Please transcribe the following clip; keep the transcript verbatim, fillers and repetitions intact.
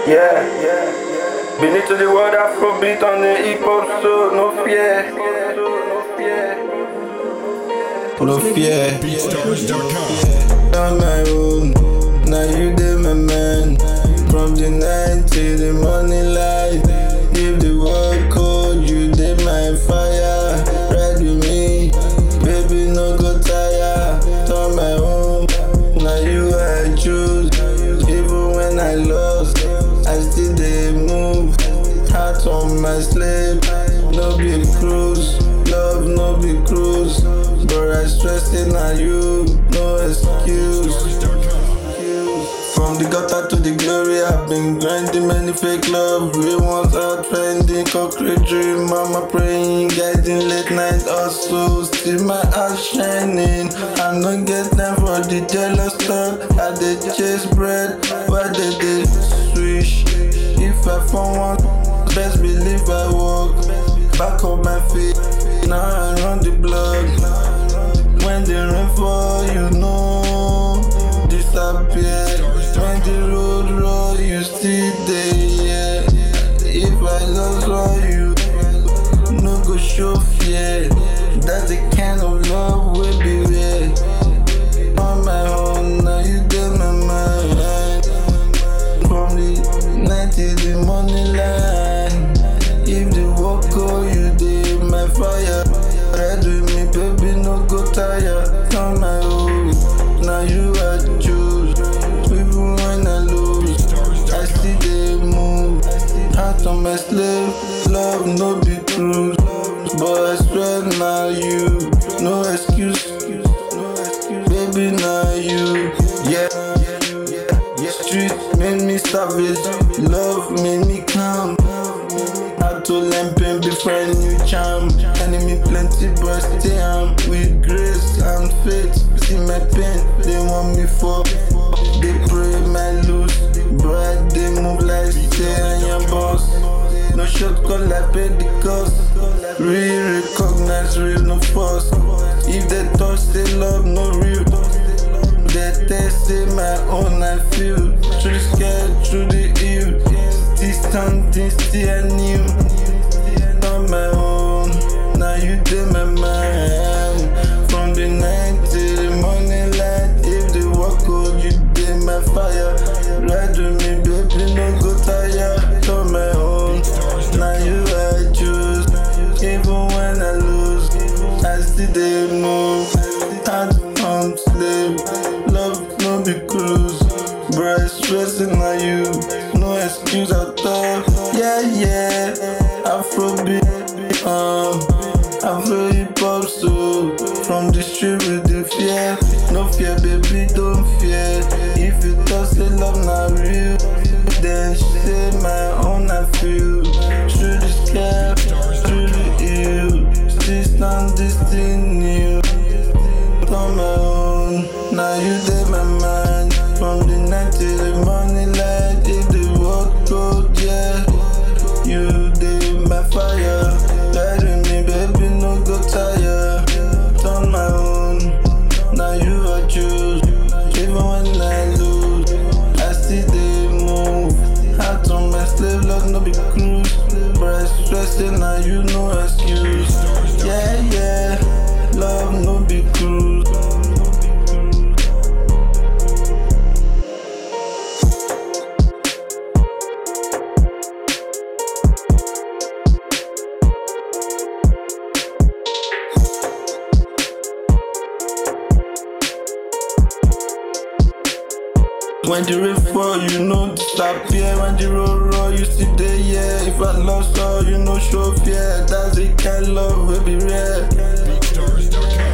Yeah, yeah. Beneath to the world, Afrobeat on the hip hop, so no fear. No fear. Beatstars dot com. On my own, now you dey my man. From the night till the morning light. If the world cold, you dey my fire. Ride with me, baby, no go tire. On my own, now you I choose. Even when I lost, I still dey move. Heart on my sleeve, no be cruise. Love no be cruise, but I stress it now you, no excuse. From the gutter to the glory, I've been grinding many fake love. Real ones out trending, concrete dream. Mama praying, guiding late night hustle. Still my heart shining. I don't get time for the jealous talk. I dey chase bread, why they dey swish? If I found one, best believe I walk back on my feet. Now I run the block. When the rain fall, you know, disappear. When the road roll, you still there. If I lost all you, no go show fear. That's the kind of love we be with. On my own, now you dey my mind. From the night till the morning light. If the work go, you dey my fire. Ride with me, baby, no go tire. On my own, now you I choose. Even when I lose, I still dey move. Heart on my slave, love no be cruise. But I swear now you, no excuse. Baby, now you, yeah. Street made me savage, love made me calm. Had to learn pain before I knew charm. Enemy plenty, but stay armed with grace and faith. See my pain, they want me for. They pray my lose, but they move like say I am boss. No shortcut like pay the cost. Real recognize real, no force. If they touch, they love, no real. They test say my own, I feel. Through the scared, through the ill. Still standing, still I knew. On my own, now you dey my mind. From the night till the morning light. If the work cold, you dey my fire. Ride with me, baby, no go tire. On my own, now you I choose. Even when I lose, I still dey move. Heart on slave, love no be cruise. Bright stressing on you, no excuse at all. Yeah, yeah, Afrobeat, um, Afro hip hop so. From the street with the fear, no fear, baby, don't fear. If you thought say love not real, then say my own I feel. Through the sky, through the hill, still stand this thing new. On my own, now you dey my mind. From the night till the morning light. If the world cold, yeah, you dey my fire. Ride with me, baby, no go tire. On my own, now you I choose. Even when I lose, I still dey move. Heart on my slave, love no be cruise. But I stress it, now you no excuse. Yeah, yeah, love no be cruise. When the rain fall, you know disappear. When the road roll, you see there, yeah. If I lost all, you know show fear. That's the kind of love will be rare. Beatstars dot com.